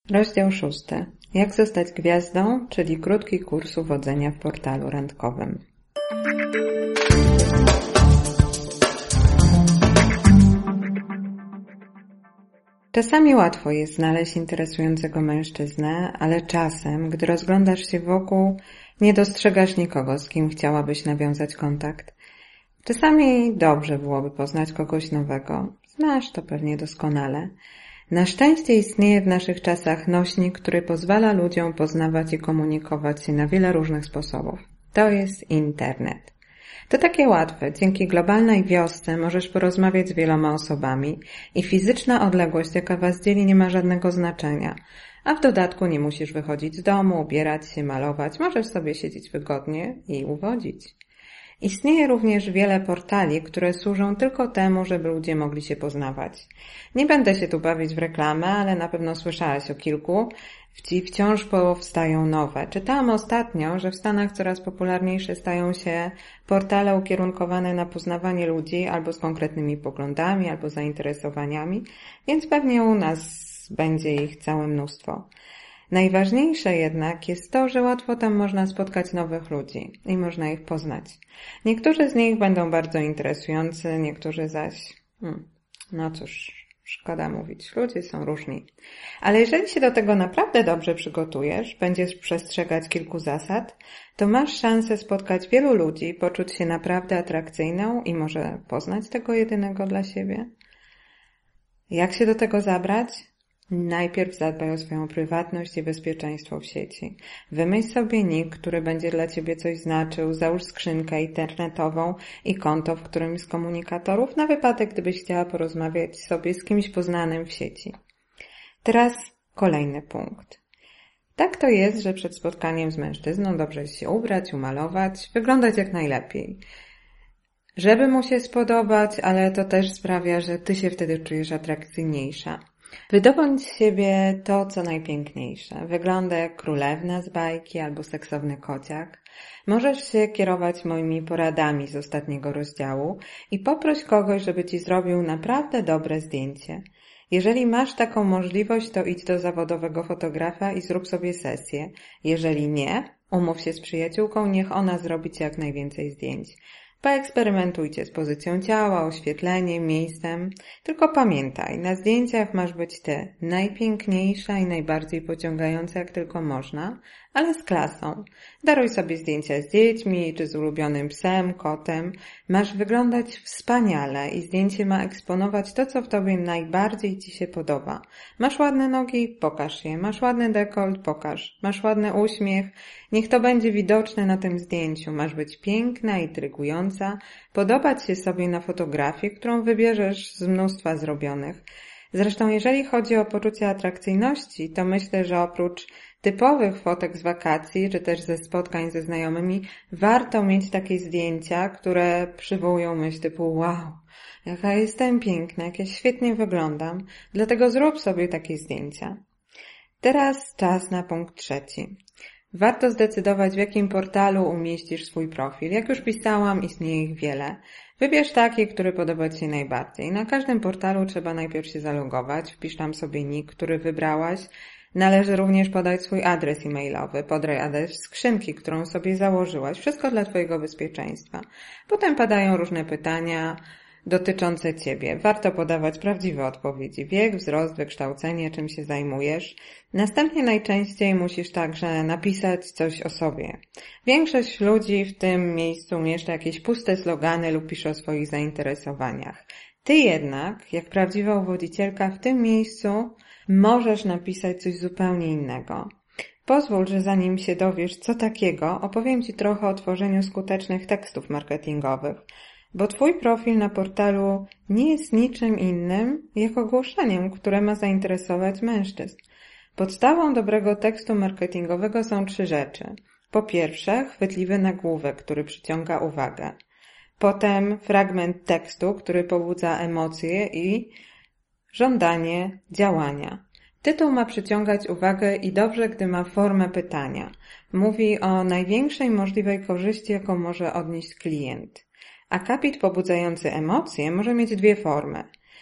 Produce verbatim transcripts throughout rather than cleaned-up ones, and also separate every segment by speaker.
Speaker 1: Rozdział szósty. Jak zostać gwiazdą, czyli krótki kurs uwodzenia w portalu randkowym. Czasami łatwo jest znaleźć interesującego mężczyznę, ale czasem, gdy rozglądasz się wokół, nie dostrzegasz nikogo, z kim chciałabyś nawiązać kontakt. Czasami dobrze byłoby poznać kogoś nowego. Znasz to pewnie doskonale. Na szczęście istnieje w naszych czasach nośnik, który pozwala ludziom poznawać i komunikować się na wiele różnych sposobów. To jest internet. To takie łatwe. Dzięki globalnej wiosce możesz porozmawiać z wieloma osobami i fizyczna odległość, jaka was dzieli, nie ma żadnego znaczenia. A w dodatku nie musisz wychodzić z domu, ubierać się, malować. Możesz sobie siedzieć wygodnie i uwodzić. Istnieje również wiele portali, które służą tylko temu, żeby ludzie mogli się poznawać. Nie będę się tu bawić w reklamę, ale na pewno słyszałaś o kilku. I wciąż powstają nowe. Czytałam ostatnio, że w Stanach coraz popularniejsze stają się portale ukierunkowane na poznawanie ludzi albo z konkretnymi poglądami, albo zainteresowaniami, więc pewnie u nas będzie ich całe mnóstwo. Najważniejsze jednak jest to, że łatwo tam można spotkać nowych ludzi i można ich poznać. Niektórzy z nich będą bardzo interesujący, niektórzy zaś... Hmm, no cóż, szkoda mówić, ludzie są różni. Ale jeżeli się do tego naprawdę dobrze przygotujesz, będziesz przestrzegać kilku zasad, to masz szansę spotkać wielu ludzi, poczuć się naprawdę atrakcyjną i może poznać tego jedynego dla siebie. Jak się do tego zabrać? Najpierw zadbaj o swoją prywatność i bezpieczeństwo w sieci. Wymyśl sobie nick, który będzie dla ciebie coś znaczył, załóż skrzynkę internetową i konto w którymś z komunikatorów na wypadek, gdybyś chciała porozmawiać sobie z kimś poznanym w sieci. Teraz kolejny punkt. Tak to jest, że przed spotkaniem z mężczyzną dobrze jest się ubrać, umalować, wyglądać jak najlepiej. Żeby mu się spodobać, ale to też sprawia, że ty się wtedy czujesz atrakcyjniejsza. Wydobądź z siebie to, co najpiękniejsze. Wygląda jak królewna z bajki albo seksowny kociak. Możesz się kierować moimi poradami z ostatniego rozdziału i poproś kogoś, żeby ci zrobił naprawdę dobre zdjęcie. Jeżeli masz taką możliwość, to idź do zawodowego fotografa i zrób sobie sesję. Jeżeli nie, umów się z przyjaciółką, niech ona zrobi ci jak najwięcej zdjęć. Poeksperymentujcie z pozycją ciała, oświetleniem, miejscem. Tylko pamiętaj, na zdjęciach masz być ty, najpiękniejsza i najbardziej pociągająca jak tylko można, ale z klasą. Daruj sobie zdjęcia z dziećmi czy z ulubionym psem, kotem. Masz wyglądać wspaniale i zdjęcie ma eksponować to, co w tobie najbardziej ci się podoba. Masz ładne nogi? Pokaż je. Masz ładny dekolt? Pokaż. Masz ładny uśmiech? Niech to będzie widoczne na tym zdjęciu. Masz być piękna, intrygująca, podobać się sobie na fotografii, którą wybierzesz z mnóstwa zrobionych. Zresztą jeżeli chodzi o poczucie atrakcyjności, to myślę, że oprócz typowych fotek z wakacji, czy też ze spotkań ze znajomymi, warto mieć takie zdjęcia, które przywołują myśl typu wow, jaka jestem piękna, jak ja świetnie wyglądam, dlatego zrób sobie takie zdjęcia. Teraz czas na punkt trzeci. Warto zdecydować, w jakim portalu umieścisz swój profil. Jak już pisałam, istnieje ich wiele. Wybierz taki, który podoba ci się najbardziej. Na każdym portalu trzeba najpierw się zalogować, wpisz tam sobie nick, który wybrałaś. Należy również podać swój adres e-mailowy, podaj adres skrzynki, którą sobie założyłaś. Wszystko dla twojego bezpieczeństwa. Potem padają różne pytania dotyczące ciebie. Warto podawać prawdziwe odpowiedzi. Wiek, wzrost, wykształcenie, czym się zajmujesz. Następnie najczęściej musisz także napisać coś o sobie. Większość ludzi w tym miejscu umieszcza jakieś puste slogany lub pisze o swoich zainteresowaniach. Ty jednak, jak prawdziwa uwodzicielka, w tym miejscu możesz napisać coś zupełnie innego. Pozwól, że zanim się dowiesz, co takiego, opowiem ci trochę o tworzeniu skutecznych tekstów marketingowych. Bo twój profil na portalu nie jest niczym innym jak ogłoszeniem, które ma zainteresować mężczyzn. Podstawą dobrego tekstu marketingowego są trzy rzeczy. Po pierwsze, chwytliwy nagłówek, który przyciąga uwagę. Potem fragment tekstu, który pobudza emocje i żądanie działania. Tytuł ma przyciągać uwagę i dobrze, gdy ma formę pytania. Mówi o największej możliwej korzyści, jaką może odnieść klient. Akapit pobudzający emocje może mieć dwie formy.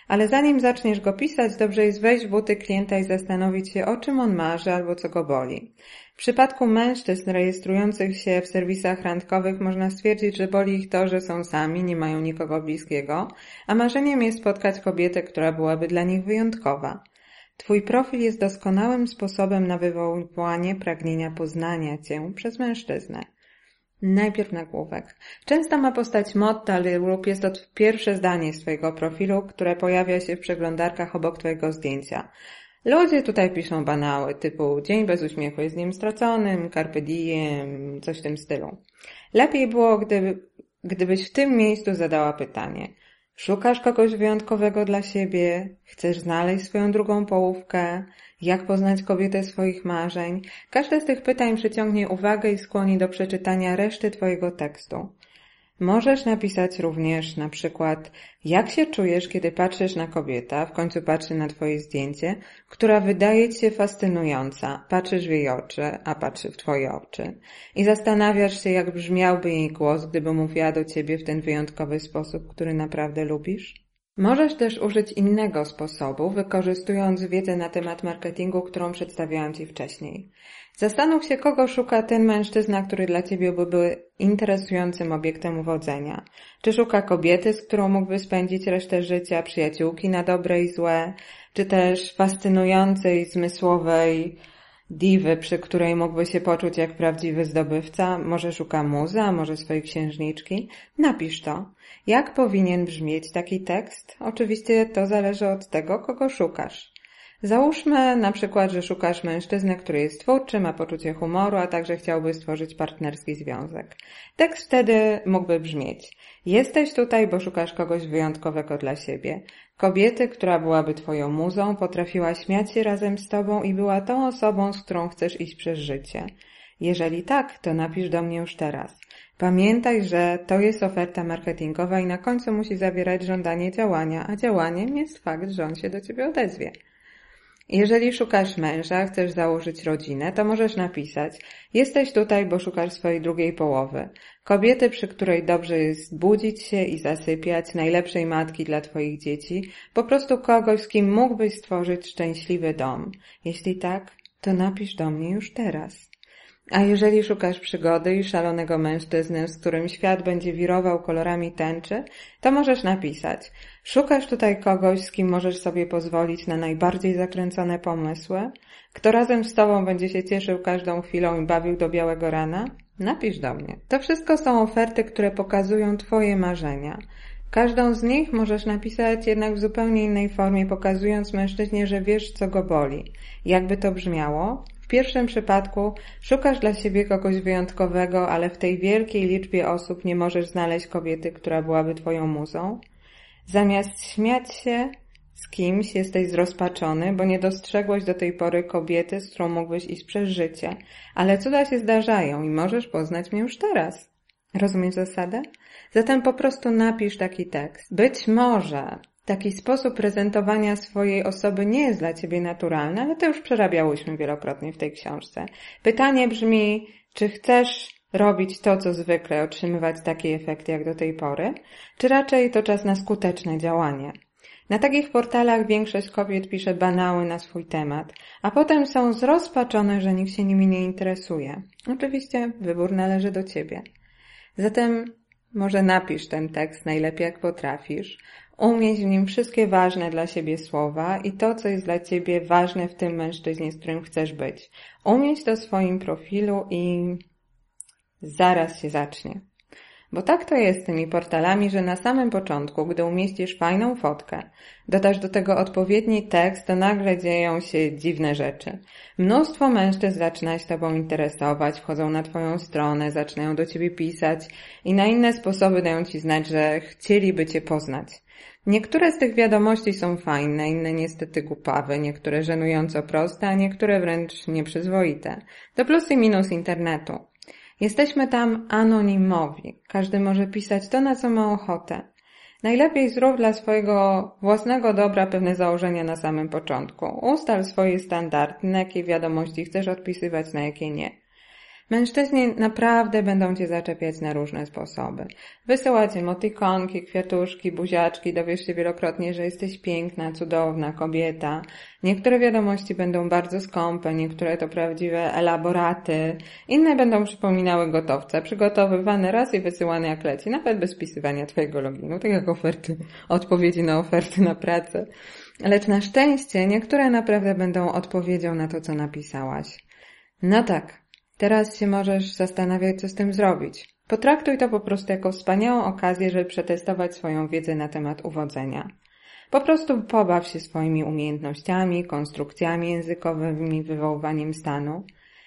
Speaker 1: Ale zanim zaczniesz go pisać, dobrze jest wejść w buty klienta i zastanowić się, o czym on marzy albo co go boli. W przypadku mężczyzn rejestrujących się w serwisach randkowych można stwierdzić, że boli ich to, że są sami, nie mają nikogo bliskiego, a marzeniem jest spotkać kobietę, która byłaby dla nich wyjątkowa. Twój profil jest doskonałym sposobem na wywoływanie pragnienia poznania Cię przez mężczyznę. Najpierw nagłówek. Często ma postać motto lub jest to pierwsze zdanie swojego profilu, które pojawia się w przeglądarkach obok Twojego zdjęcia. Ludzie tutaj piszą banały typu dzień bez uśmiechu jest dniem straconym, carpe diem, coś w tym stylu. Lepiej było, gdyby, gdybyś w tym miejscu zadała pytanie. Szukasz kogoś wyjątkowego dla siebie? Chcesz znaleźć swoją drugą połówkę? Jak poznać kobietę swoich marzeń? Każde z tych pytań przyciągnie uwagę i skłoni do przeczytania reszty Twojego tekstu. Możesz napisać również na przykład, jak się czujesz, kiedy patrzysz na kobietę, w końcu patrzy na Twoje zdjęcie, która wydaje Ci się fascynująca. Patrzysz w jej oczy, a patrzy w Twoje oczy. I zastanawiasz się, jak brzmiałby jej głos, gdyby mówiła do Ciebie w ten wyjątkowy sposób, który naprawdę lubisz. Możesz też użyć innego sposobu, wykorzystując wiedzę na temat marketingu, którą przedstawiałam Ci wcześniej. Zastanów się, kogo szuka ten mężczyzna, który dla Ciebie byłby interesującym obiektem uwodzenia. Czy szuka kobiety, z którą mógłby spędzić resztę życia, przyjaciółki na dobre i złe, czy też fascynującej, zmysłowej diwy, przy której mógłby się poczuć jak prawdziwy zdobywca? Może szuka muzy, a może swojej księżniczki? Napisz to. Jak powinien brzmieć taki tekst? Oczywiście to zależy od tego, kogo szukasz. Załóżmy na przykład, że szukasz mężczyzny, który jest twórczy, ma poczucie humoru, a także chciałby stworzyć partnerski związek. Tekst wtedy mógłby brzmieć: jesteś tutaj, bo szukasz kogoś wyjątkowego dla siebie. Kobiety, która byłaby twoją muzą, potrafiła śmiać się razem z tobą i była tą osobą, z którą chcesz iść przez życie. Jeżeli tak, to napisz do mnie już teraz. Pamiętaj, że to jest oferta marketingowa i na końcu musi zawierać żądanie działania, a działaniem jest fakt, że on się do ciebie odezwie. Jeżeli szukasz męża, chcesz założyć rodzinę, to możesz napisać: jesteś tutaj, bo szukasz swojej drugiej połowy. Kobiety, przy której dobrze jest budzić się i zasypiać, najlepszej matki dla twoich dzieci, po prostu kogoś, z kim mógłbyś stworzyć szczęśliwy dom. Jeśli tak, to napisz do mnie już teraz. A jeżeli szukasz przygody i szalonego mężczyzny, z którym świat będzie wirował kolorami tęczy, to możesz napisać: szukasz tutaj kogoś, z kim możesz sobie pozwolić na najbardziej zakręcone pomysły? Kto razem z tobą będzie się cieszył każdą chwilą i bawił do białego rana? Napisz do mnie. To wszystko są oferty, które pokazują twoje marzenia. Każdą z nich możesz napisać jednak w zupełnie innej formie, pokazując mężczyźnie, że wiesz, co go boli. Jakby to brzmiało? W pierwszym przypadku szukasz dla siebie kogoś wyjątkowego, ale w tej wielkiej liczbie osób nie możesz znaleźć kobiety, która byłaby twoją muzą. Zamiast śmiać się z kimś, jesteś zrozpaczony, bo nie dostrzegłeś do tej pory kobiety, z którą mógłbyś iść przez życie. Ale cuda się zdarzają i możesz poznać mnie już teraz. Rozumiesz zasadę? Zatem po prostu napisz taki tekst. Być może taki sposób prezentowania swojej osoby nie jest dla ciebie naturalny, ale to już przerabiałyśmy wielokrotnie w tej książce. Pytanie brzmi, czy chcesz robić to, co zwykle, otrzymywać takie efekty jak do tej pory, czy raczej to czas na skuteczne działanie? Na takich portalach większość kobiet pisze banały na swój temat, a potem są zrozpaczone, że nikt się nimi nie interesuje. Oczywiście wybór należy do ciebie. Zatem może napisz ten tekst najlepiej jak potrafisz, umieść w nim wszystkie ważne dla siebie słowa i to, co jest dla ciebie ważne w tym mężczyźnie, z którym chcesz być. Umieść to w swoim profilu i zaraz się zacznie. Bo tak to jest z tymi portalami, że na samym początku, gdy umieścisz fajną fotkę, dodasz do tego odpowiedni tekst, to nagle dzieją się dziwne rzeczy. Mnóstwo mężczyzn zaczyna się tobą interesować, wchodzą na twoją stronę, zaczynają do ciebie pisać i na inne sposoby dają ci znać, że chcieliby cię poznać. Niektóre z tych wiadomości są fajne, inne niestety głupawe, niektóre żenująco proste, a niektóre wręcz nieprzyzwoite. To plus i minus internetu. Jesteśmy tam anonimowi. Każdy może pisać to, na co ma ochotę. Najlepiej zrób dla swojego własnego dobra pewne założenia na samym początku. Ustal swoje standardy, na jakie wiadomości chcesz odpisywać, na jakie nie. Mężczyźni naprawdę będą cię zaczepiać na różne sposoby. Wysyłać emotikonki, kwiatuszki, buziaczki, dowiesz się wielokrotnie, że jesteś piękna, cudowna kobieta. Niektóre wiadomości będą bardzo skąpe, niektóre to prawdziwe elaboraty, inne będą przypominały gotowca, przygotowywane raz i wysyłane jak leci, nawet bez wpisywania twojego loginu, tak jak oferty, odpowiedzi na oferty na pracę. Lecz na szczęście niektóre naprawdę będą odpowiedzią na to, co napisałaś. No tak. Teraz się możesz zastanawiać, co z tym zrobić. Potraktuj to po prostu jako wspaniałą okazję, żeby przetestować swoją wiedzę na temat uwodzenia. Po prostu pobaw się swoimi umiejętnościami, konstrukcjami językowymi, wywoływaniem stanu.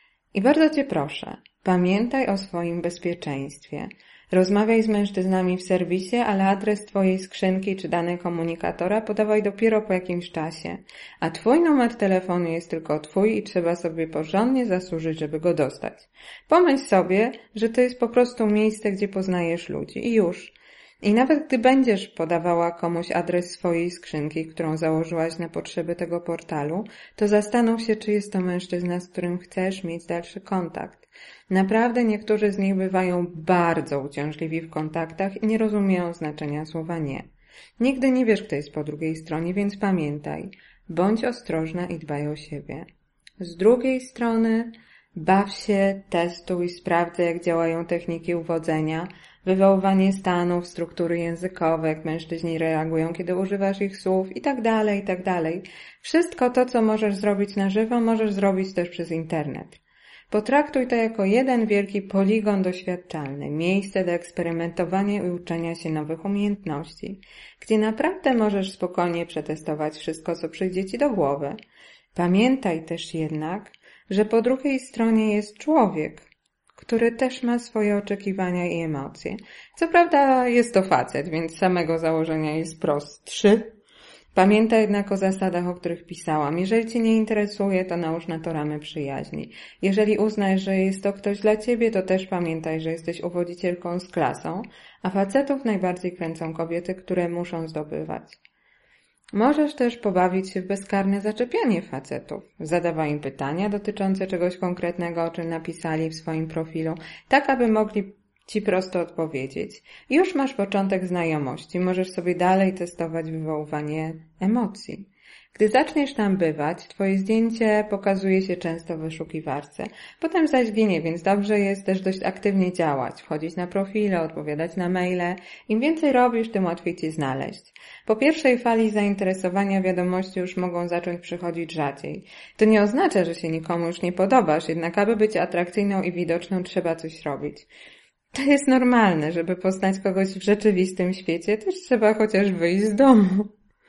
Speaker 1: I bardzo cię proszę, pamiętaj o swoim bezpieczeństwie. Rozmawiaj z mężczyznami w serwisie, ale adres twojej skrzynki czy dane komunikatora podawaj dopiero po jakimś czasie, a twój numer telefonu jest tylko twój i trzeba sobie porządnie zasłużyć, żeby go dostać. Pomyśl sobie, że to jest po prostu miejsce, gdzie poznajesz ludzi i już. I nawet gdy będziesz podawała komuś adres swojej skrzynki, którą założyłaś na potrzeby tego portalu, to zastanów się, czy jest to mężczyzna, z którym chcesz mieć dalszy kontakt. Naprawdę niektórzy z nich bywają bardzo uciążliwi w kontaktach i nie rozumieją znaczenia słowa nie. Nigdy nie wiesz, kto jest po drugiej stronie, więc pamiętaj, bądź ostrożna i dbaj o siebie. Z drugiej strony baw się, testuj, sprawdzaj, jak działają techniki uwodzenia, wywoływanie stanów, struktury językowe, jak mężczyźni reagują, kiedy używasz ich słów i tak dalej, i tak dalej. Wszystko to, co możesz zrobić na żywo, możesz zrobić też przez internet. Potraktuj to jako jeden wielki poligon doświadczalny, miejsce do eksperymentowania i uczenia się nowych umiejętności, gdzie naprawdę możesz spokojnie przetestować wszystko, co przyjdzie ci do głowy. Pamiętaj też jednak, że po drugiej stronie jest człowiek, który też ma swoje oczekiwania i emocje. Co prawda jest to facet, więc z samego założenia jest prostszy. Pamiętaj jednak o zasadach, o których pisałam. Jeżeli cię nie interesuje, to nałóż na to ramy przyjaźni. Jeżeli uznasz, że jest to ktoś dla ciebie, to też pamiętaj, że jesteś uwodzicielką z klasą, a facetów najbardziej kręcą kobiety, które muszą zdobywać. Możesz też pobawić się w bezkarne zaczepianie facetów. Zadawaj im pytania dotyczące czegoś konkretnego, o czym napisali w swoim profilu, tak aby mogli ci prosto odpowiedzieć. Już masz początek znajomości, możesz sobie dalej testować wywoływanie emocji. Gdy zaczniesz tam bywać, twoje zdjęcie pokazuje się często w wyszukiwarce. Potem zaś ginie, więc dobrze jest też dość aktywnie działać, wchodzić na profile, odpowiadać na maile. Im więcej robisz, tym łatwiej cię znaleźć. Po pierwszej fali zainteresowania wiadomości już mogą zacząć przychodzić rzadziej. To nie oznacza, że się nikomu już nie podobasz, jednak aby być atrakcyjną i widoczną, trzeba coś robić. To jest normalne, żeby poznać kogoś w rzeczywistym świecie, też trzeba chociaż wyjść z domu.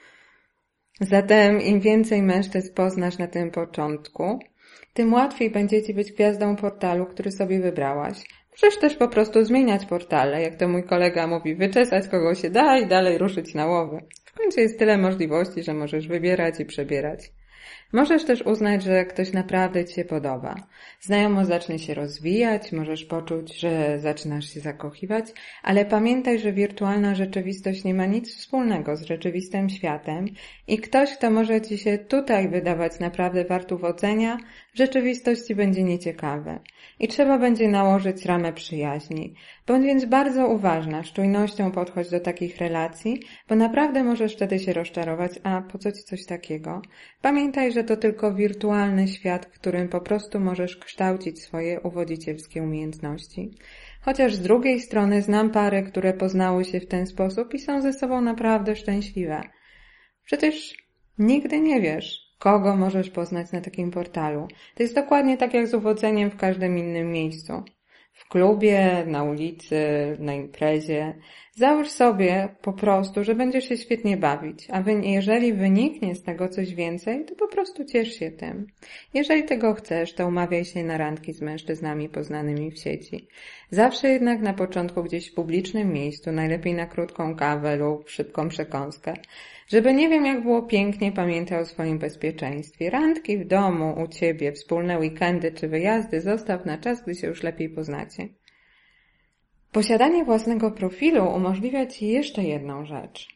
Speaker 1: Zatem im więcej mężczyzn poznasz na tym początku, tym łatwiej będzie ci być gwiazdą portalu, który sobie wybrałaś. Możesz też po prostu zmieniać portale, jak to mój kolega mówi, wyczesać kogo się da i dalej ruszyć na łowy. W końcu jest tyle możliwości, że możesz wybierać i przebierać. Możesz też uznać, że ktoś naprawdę ci się podoba. Znajomość zacznie się rozwijać, możesz poczuć, że zaczynasz się zakochiwać, ale pamiętaj, że wirtualna rzeczywistość nie ma nic wspólnego z rzeczywistym światem i ktoś, kto może ci się tutaj wydawać naprawdę wart uwodzenia, w rzeczywistości będzie nieciekawy. I trzeba będzie nałożyć ramę przyjaźni. Bądź więc bardzo uważna, z czujnością podchodź do takich relacji, bo naprawdę możesz wtedy się rozczarować, a po co ci coś takiego? Pamiętaj, że to tylko wirtualny świat, w którym po prostu możesz kształcić swoje uwodzicielskie umiejętności. Chociaż z drugiej strony znam pary, które poznały się w ten sposób i są ze sobą naprawdę szczęśliwe. Przecież nigdy nie wiesz, kogo możesz poznać na takim portalu. To jest dokładnie tak jak z uwodzeniem w każdym innym miejscu. W klubie, na ulicy, na imprezie. Załóż sobie po prostu, że będziesz się świetnie bawić, a wy, jeżeli wyniknie z tego coś więcej, to po prostu ciesz się tym. Jeżeli tego chcesz, to umawiaj się na randki z mężczyznami poznanymi w sieci. Zawsze jednak na początku gdzieś w publicznym miejscu, najlepiej na krótką kawę lub szybką przekąskę. Żeby nie wiem jak było pięknie, pamiętaj o swoim bezpieczeństwie. Randki w domu, u ciebie, wspólne weekendy czy wyjazdy zostaw na czas, gdy się już lepiej poznacie. Posiadanie własnego profilu umożliwia ci jeszcze jedną rzecz.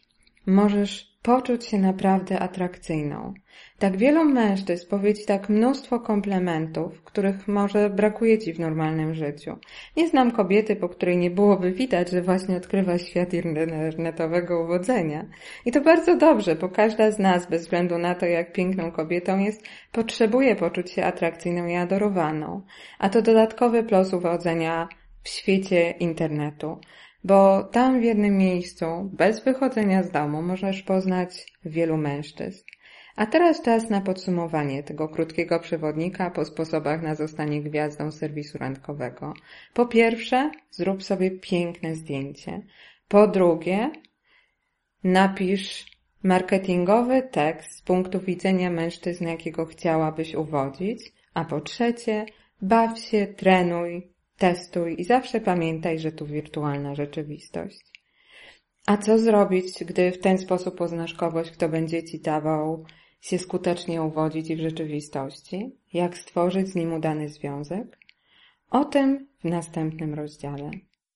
Speaker 1: możesz poczuć się naprawdę atrakcyjną. Tak wielu mężczyzn powie ci tak mnóstwo komplementów, których może brakuje ci w normalnym życiu. Nie znam kobiety, po której nie byłoby widać, że właśnie odkrywa świat internetowego uwodzenia. I to bardzo dobrze, bo każda z nas, bez względu na to, jak piękną kobietą jest, potrzebuje poczuć się atrakcyjną i adorowaną. A to dodatkowy plus uwodzenia w świecie internetu. Bo tam w jednym miejscu, bez wychodzenia z domu, możesz poznać wielu mężczyzn. A teraz czas na podsumowanie tego krótkiego przewodnika po sposobach na zostanie gwiazdą serwisu randkowego. Po pierwsze, zrób sobie piękne zdjęcie. Po drugie, napisz marketingowy tekst z punktu widzenia mężczyzny, jakiego chciałabyś uwodzić. A po trzecie, baw się, trenuj, testuj i zawsze pamiętaj, że tu wirtualna rzeczywistość. A co zrobić, gdy w ten sposób poznasz kogoś, kto będzie ci dawał się skutecznie uwodzić i w rzeczywistości? Jak stworzyć z nim udany związek? O tym w następnym rozdziale.